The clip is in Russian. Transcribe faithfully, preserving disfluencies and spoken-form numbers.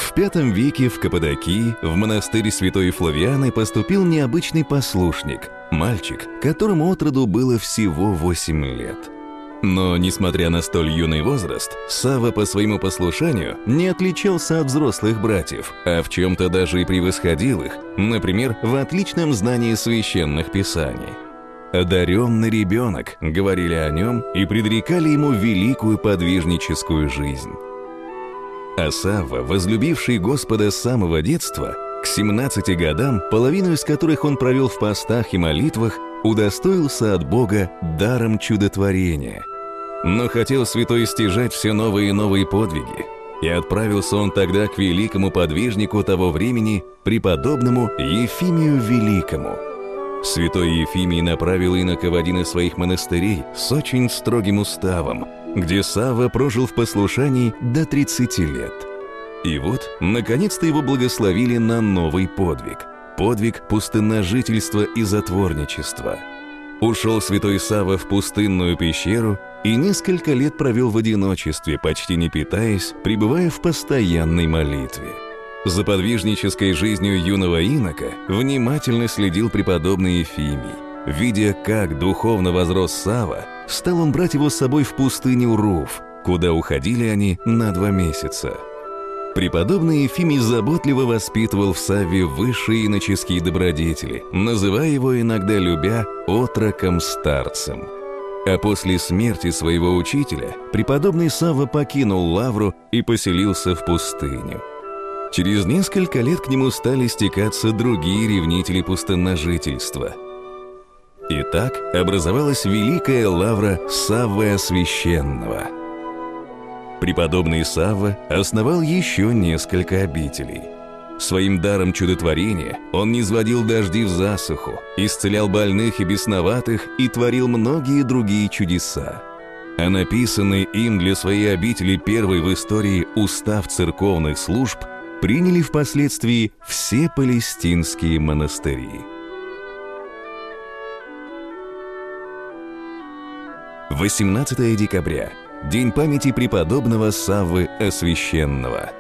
В пятом веке в Каппадокии в монастырь святой Флавианы поступил необычный послушник, мальчик, которому от роду было всего восемь лет. Но, несмотря на столь юный возраст, Савва по своему послушанию не отличался от взрослых братьев, а в чем-то даже и превосходил их, например, в отличном знании священных писаний. «Одаренный ребенок», — говорили о нем и предрекали ему великую подвижническую жизнь. А Савва, возлюбивший Господа с самого детства, к семнадцати годам, половину из которых он провел в постах и молитвах, удостоился от Бога даром чудотворения. Но хотел святой стяжать все новые и новые подвиги, и отправился он тогда к великому подвижнику того времени, преподобному Ефимию Великому. Святой Ефимий направил инока в один из своих монастырей с очень строгим уставом, где Савва прожил в послушании до тридцати лет. И вот, наконец-то его благословили на новый подвиг – подвиг пустынножительства и затворничества. Ушел святой Савва в пустынную пещеру и несколько лет провел в одиночестве, почти не питаясь, пребывая в постоянной молитве. За подвижнической жизнью юного инока внимательно следил преподобный Ефимий. Видя, как духовно возрос Савва, стал он брать его с собой в пустыню Руф, куда уходили они на два месяца. Преподобный Ефимий заботливо воспитывал в Савве высшие иноческие добродетели, называя его иногда любя отроком-старцем. А после смерти своего учителя преподобный Савва покинул лавру и поселился в пустыню. Через несколько лет к нему стали стекаться другие ревнители пустынножительства. И так образовалась великая лавра Саввы Освященного. Преподобный Савва основал еще несколько обителей. Своим даром чудотворения он низводил дожди в засуху, исцелял больных и бесноватых и творил многие другие чудеса. А написанный им для своей обители первый в истории устав церковных служб приняли впоследствии все палестинские монастыри. восемнадцатое декабря. День памяти преподобного Саввы Освященного.